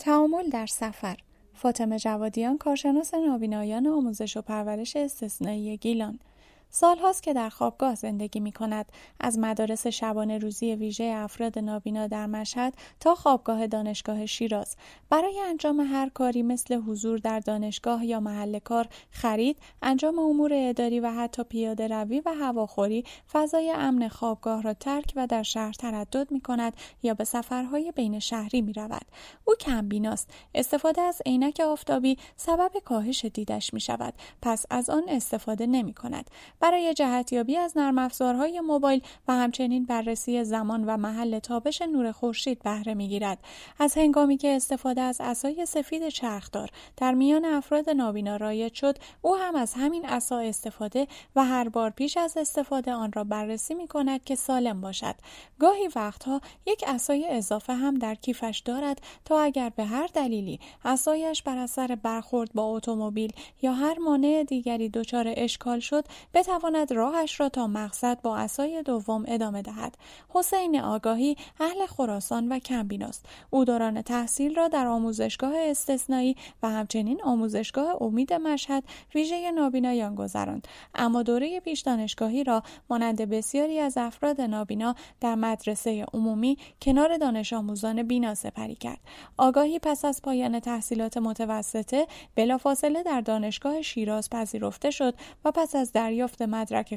تعامل در سفر. فاطمه جوادیان، کارشناس نابینایان آموزش و پرورش استثنایی گیلان. سالهاست که در خوابگاه زندگی می کند. از مدارس شبانه روزی ویژه افراد نابینا در مشهد تا خوابگاه دانشگاه شیراز. برای انجام هر کاری مثل حضور در دانشگاه یا محل کار، خرید، انجام امور اداری و حتی پیاده روی و هواخوری، فضای امن خوابگاه را ترک و در شهر تردد می کند یا به سفرهای بین شهری می رود. او کم بیناست. استفاده از عینک آفتابی سبب کاهش دیدش می شود. پس از آن استفاده نمی کند. برای جهتیابی از نرم افزارهای موبایل و همچنین بررسی زمان و محل تابش نور خورشید بهره می‌گیرد. از هنگامی که استفاده از عصای سفید چرخدار در میان افراد نابینا رایج شد، او هم از همین عصا استفاده و هر بار پیش از استفاده آن را بررسی می‌کند که سالم باشد. گاهی وقتها یک عصای اضافه هم در کیفش دارد تا اگر به هر دلیلی عصایش بر اثر برخورد با اتومبیل یا هر مانع دیگری دچار اشکال شد، بتواند راهش را تا مقصد با عصای دوم ادامه دهد. حسین آگاهی اهل خراسان و کمبیناست. او دوران تحصیل را در آموزشگاه استثنایی و همچنین آموزشگاه امید مشهد ویژه نابینایان گذراند، اما دوره پیش دانشگاهی را مانند بسیاری از افراد نابینا در مدرسه عمومی کنار دانش آموزان بینا سپری کرد. آگاهی پس از پایان تحصیلات متوسطه بلافاصله در دانشگاه شیراز پذیرفته شد و پس از دریافت مدرک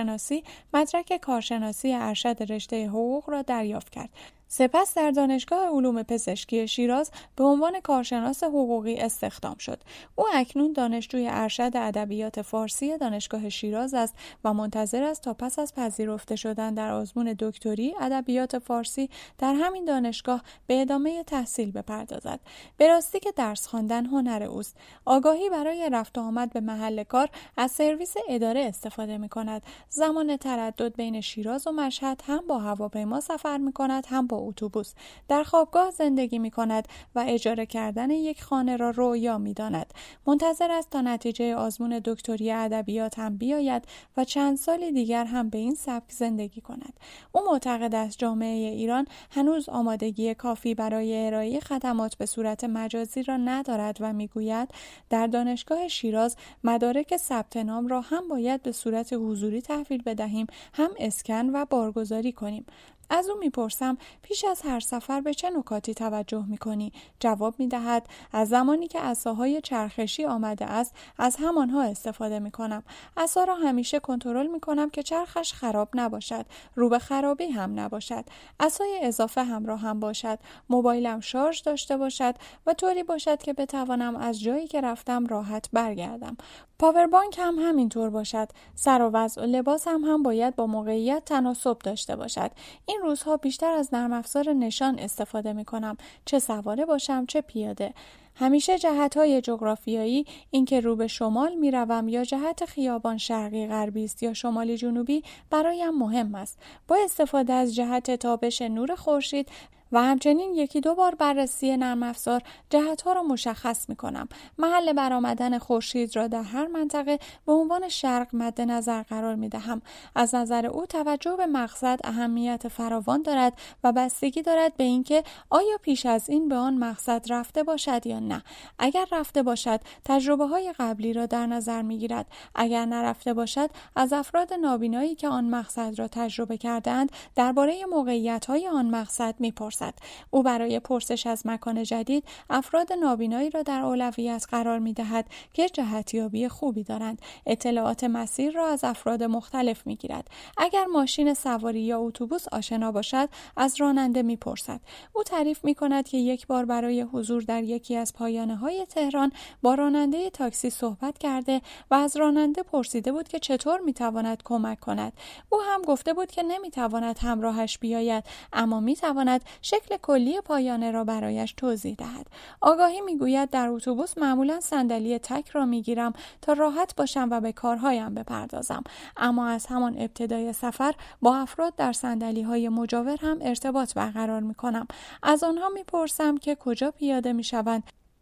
کارشناسی ارشد رشته حقوق را دریافت کرد. سپس در دانشگاه علوم پزشکی شیراز به عنوان کارشناس حقوقی استخدام شد. او اکنون دانشجوی ارشد ادبیات فارسی دانشگاه شیراز است و منتظر است تا پس از پذیرفته شدن در آزمون دکتری ادبیات فارسی در همین دانشگاه به ادامه تحصیل بپردازد. به راستی که درس خواندن هنر اوست. آگاهی برای رفت و آمد به محل کار از سرویس اداره استفاده می‌کند. زمان تردد بین شیراز و مشهد هم با هواپیما سفر می‌کند، هم با اتوبوس. در خوابگاه زندگی می کند و اجاره کردن یک خانه را رویا می داند. منتظر است تا نتیجه آزمون دکتری ادبیات هم بیاید و چند سال دیگر هم به این سبک زندگی کند. او معتقد است جامعه ایران هنوز آمادگی کافی برای ارائه خدمات به صورت مجازی را ندارد و می گوید در دانشگاه شیراز مدارک ثبت نام را هم باید به صورت حضوری تحویل بدهیم، هم اسکن و بارگذاری کنیم. از او میپرسم پیش از هر سفر به چه نکاتی توجه میکنی؟ جواب میدهد از زمانی که عصاهای چرخشی آمده است از همانها استفاده میکنم. عصا را همیشه کنترل میکنم که چرخش خراب نباشد، رو به خرابی هم نباشد. عصای اضافه همراه هم باشد، موبایلم شارژ داشته باشد و طوری باشد که بتوانم از جایی که رفتم راحت برگردم. پاوربانک هم همینطور باشد. سر و وضع و لباس هم باید با موقعیت تناسب داشته باشد. این روزها بیشتر از نرم افزار نشان استفاده می کنم، چه سواره باشم چه پیاده. همیشه جهت‌های جغرافیایی، اینکه رو به شمال می‌روم یا جهت خیابان شرقی غربی است یا شمالی جنوبی برایم مهم است. با استفاده از جهت تابش نور خورشید و همچنین یکی دو بار بررسی نرم افزار جهت‌ها را مشخص می‌کنم. محل برآمدن خورشید را در هر منطقه به عنوان شرق مد نظر قرار می‌دهم. از نظر او توجه به مقصد اهمیت فراوان دارد و بستگی دارد به اینکه آیا پیش از این به آن مقصد رفته باشد یا نه. اگر رفته باشد تجربه‌های قبلی را در نظر می‌گیرد. اگر نرفته باشد از افراد نابینایی که آن مقصد را تجربه کردند درباره موقعیت‌های آن مقصد می‌پرسد. او برای پرسش از مکان جدید افراد نابینایی را در اولویت قرار می‌دهد که جهتیابی خوبی دارند. اطلاعات مسیر را از افراد مختلف می‌گیرد. اگر ماشین سواری یا اتوبوس آشنا باشد از راننده می‌پرسد. او تعریف می‌کند که یک بار برای حضور در یکی از پایانه‌های تهران با راننده تاکسی صحبت کرده و از راننده پرسیده بود که چطور می‌تواند کمک کند. او هم گفته بود که نمی‌تواند همراهش بیاید، اما می‌تواند شکل کلی پایانه را برایش توضیح دهد. آگاهی میگوید در اتوبوس معمولا صندلی تک را میگیرم تا راحت باشم و به کارهایم بپردازم، اما از همان ابتدای سفر با افراد در صندلی‌های مجاور هم ارتباط برقرار میکنم. از آنها میپرسم که کجا پیاده میشوند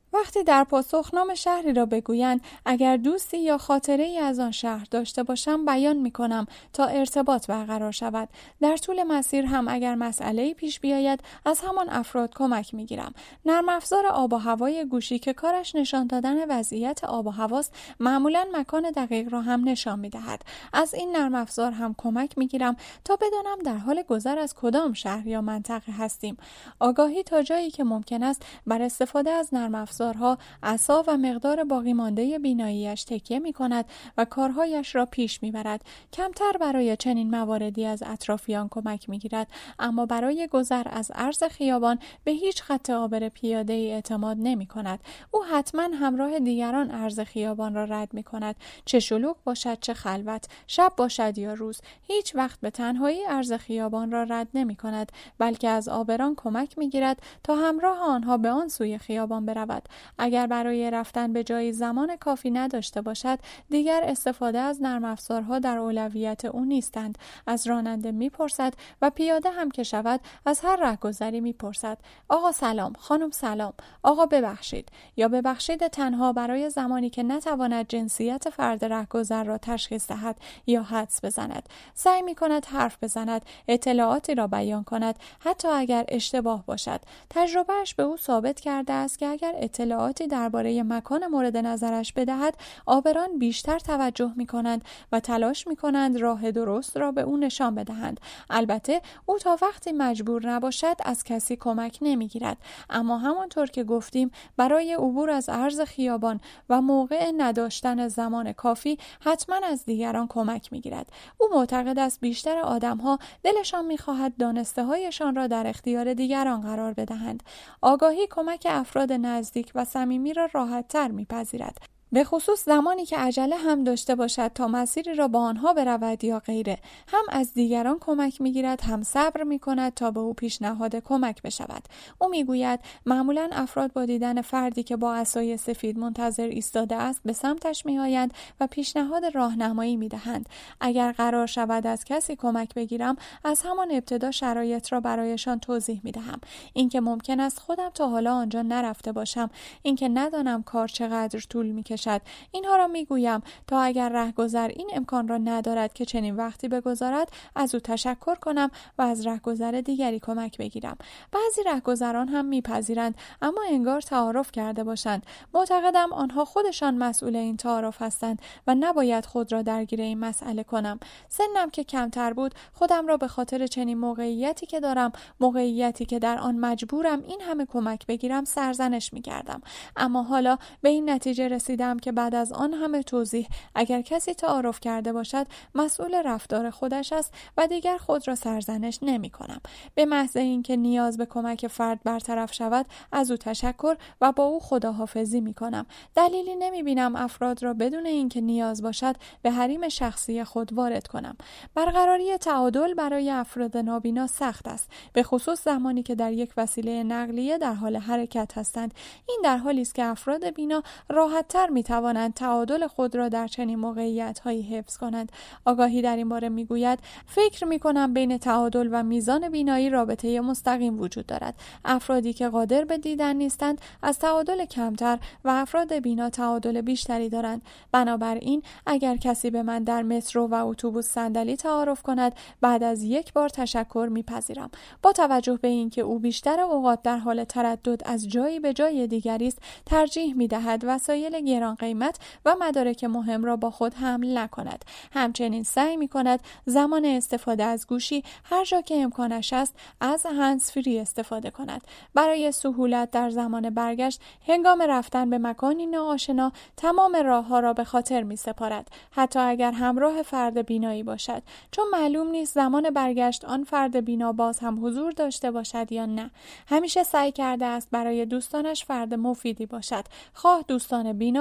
وقتی در پاسخ نام شهری را بگویند اگر دوستی یا خاطره‌ای از آن شهر داشته باشم بیان می‌کنم تا ارتباط برقرار شود. در طول مسیر هم اگر مسئله‌ای پیش بیاید از همان افراد کمک می‌گیرم. نرم افزار آب و هوای گوشی که کارش نشان دادن وضعیت آب و هواست معمولاً مکان دقیق را هم نشان می‌دهد. از این نرم افزار هم کمک می‌گیرم تا بدانم در حال گذر از کدام شهر یا منطقه هستیم. آگاهی تا جایی که ممکن است بر استفاده از نرم افزارها اعصاب و مقدار باقی مانده بینایی‌اش تکیه می‌کند و کارهایش را پیش می‌برد. کمتر برای چنین مواردی از اطرافیان کمک می‌گیرد، اما برای گذر از عرض خیابان به هیچ خط عابر پیاده‌ای اعتماد نمی‌کند. او حتما همراه دیگران عرض خیابان را رد می‌کند، چه شلوغ باشد چه خلوت، شب باشد یا روز. هیچ وقت به تنهایی عرض خیابان را رد نمی‌کند، بلکه از عابران کمک می‌گیرد تا همراه آنها به آن سوی خیابان برود. اگر برای رفتن به جایی زمان کافی نداشته باشد، دیگر استفاده از نرم افزارها در اولویت او نیستند. از راننده میپرسد و پیاده هم که شود از هر رهگذری میپرسد: آقا سلام، خانم سلام، آقا ببخشید، یا ببخشید تنها برای زمانی که نتواند جنسیت فرد رهگذر را تشخیص دهد یا حدس بزند. سعی میکند حرف بزند، اطلاعاتی را بیان کند، حتی اگر اشتباه باشد. تجربهش به او ثابت کرده است که اگر اطلاعاتی درباره مکان مورد نظرش بدهد، عابران بیشتر توجه می‌کنند و تلاش می‌کنند راه درست را به او نشان بدهند. البته او تا وقتی مجبور نباشد از کسی کمک نمی‌گیرد، اما همانطور که گفتیم برای عبور از عرض خیابان و موقع نداشتن زمان کافی حتما از دیگران کمک می‌گیرد. او معتقد است بیشتر آدم‌ها دلشان می‌خواهد دانسته‌هایشان را در اختیار دیگران قرار بدهند. آگاهی کمک افراد نزدیک و صمیمی را راحت‌تر می‌پذیرد، به خصوص زمانی که عجله هم داشته باشد تا مسیری را با آنها برود یا غیره. هم از دیگران کمک می‌گیرد، هم صبر می‌کند تا به او پیشنهاد کمک بشود. او می‌گوید معمولاً افراد با دیدن فردی که با عصای سفید منتظر ایستاده است به سمتش می‌آیند و پیشنهاد راهنمایی می‌دهند. اگر قرار شود از کسی کمک بگیرم، از همان ابتدا شرایط را برایشان توضیح می‌دهم. اینکه ممکن است خودم تا حالا آنجا نرفته باشم، اینکه ندانم کار چقدر طول می‌کشد، اینها را میگویم تا اگر رهگذر این امکان را ندارد که چنین وقتی بگذارد، از او تشکر کنم و از رهگذر دیگری کمک بگیرم. بعضی رهگذران هم میپذیرند، اما انگار تعارف کرده باشند. معتقدم آنها خودشان مسئول این تعارف هستند و نباید خود را درگیر این مسئله کنم. سنم که کمتر بود، خودم را به خاطر چنین موقعیتی که دارم، موقعیتی که در آن مجبورم این همه کمک بگیرم، سرزنش میکردم. اما حالا به این نتیجه رسیدم که بعد از آن همه توضیح، اگر کسی تعارف کرده باشد مسئول رفتار خودش است و دیگر خود را سرزنش نمی کنم. به محض اینکه نیاز به کمک فرد برطرف شود، از او تشکر و با او خداحافظی می کنم. دلیلی نمی بینم افراد را بدون اینکه نیاز باشد به حریم شخصی خود وارد کنم. برقراری تعادل برای افراد نابینا سخت است، به خصوص زمانی که در یک وسیله نقلیه در حال حرکت هستند. این در حالی است که افراد بینا راحت‌تر می‌توانند تعادل خود را در چنین موقعیت‌هایی حفظ کنند. آگاهی در این باره می‌گوید: فکر می‌کنم بین تعادل و میزان بینایی رابطه مستقیم وجود دارد. افرادی که قادر به دیدن نیستند از تعادل کمتر و افراد بینا تعادل بیشتری دارند. بنابراین اگر کسی به من در مترو و اتوبوس صندلی تعارف کند، بعد از یک بار تشکر می‌پذیرم. با توجه به اینکه او بیشتر اوقات در حال تردد از جایی به جای دیگری است، ترجیح می‌دهد وسایل گران قیمت و مدارک مهم را با خود حمل نکند. همچنین سعی می‌کند زمان استفاده از گوشی هر جا که امکانش است از هندزفری استفاده کند. برای سهولت در زمان برگشت، هنگام رفتن به مکانی ناآشنا، تمام راه‌ها را به خاطر می‌سپارد، حتی اگر همراه فرد بینایی باشد، چون معلوم نیست زمان برگشت آن فرد بینا باز هم حضور داشته باشد یا نه. همیشه سعی کرده است برای دوستانش فرد مفیدی باشد، خواه دوستان بینا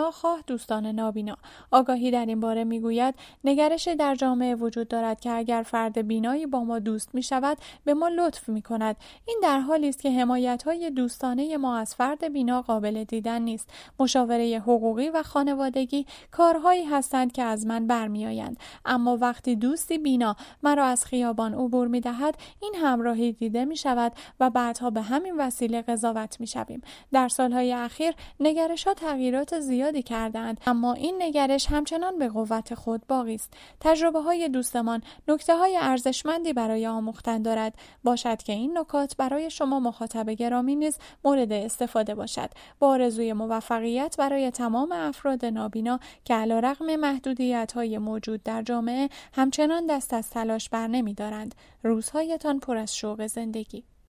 نابینا خواه دوستان نابینا. آگاهی در این باره میگوید نگرشی در جامعه وجود دارد که اگر فرد بینایی با ما دوست می شود به ما لطف می کند. این در حالی است که حمایت‌های دوستانه ما از فرد بینا قابل دیدن نیست. مشاوره حقوقی و خانوادگی کارهایی هستند که از من برمیآیند، اما وقتی دوستی بینا مرا از خیابان عبور می دهد این همراهی دیده می شود و بعدها به همین وسیله قضاوت می شویم. در سالهای اخیر نگرش‌ها تغییرات زیادی کردند، اما این نگرش همچنان به قوت خود باقی است. تجربه های دوستمان نکته های ارزشمندی برای آموختن دارد. باشد که این نکات برای شما مخاطب گرامی نیز مورد استفاده باشد. با آرزوی موفقیت برای تمام افراد نابینا که علیرغم محدودیت‌های موجود در جامعه همچنان دست از تلاش بر نمی‌دارند. روزهایتان پر از شوق زندگی.